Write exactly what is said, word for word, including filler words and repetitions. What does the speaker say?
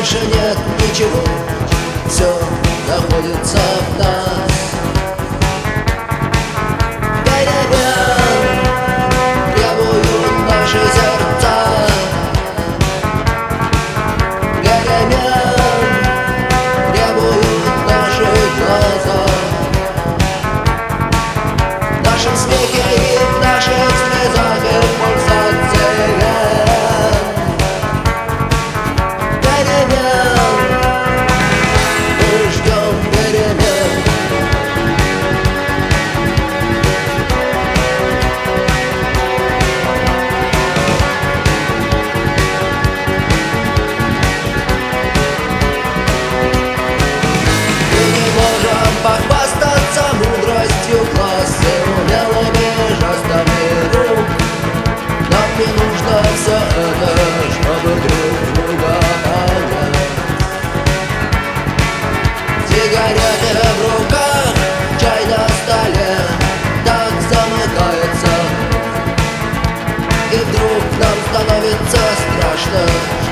больше нет ничего, все находится в нас. Перемен требуют наши сердца, перемен требуют наши глаза. В нашем смехе и в наших слезах и в пульсациях перемен. Мы ждем перемен. Мы не можем похвастаться мудростью класса, умелыми жестами рук. Нам не нужно все это, чтобы друг друга понять. Сигареты в руках, чай на столе, так замыкается. И вдруг нам становится страшно.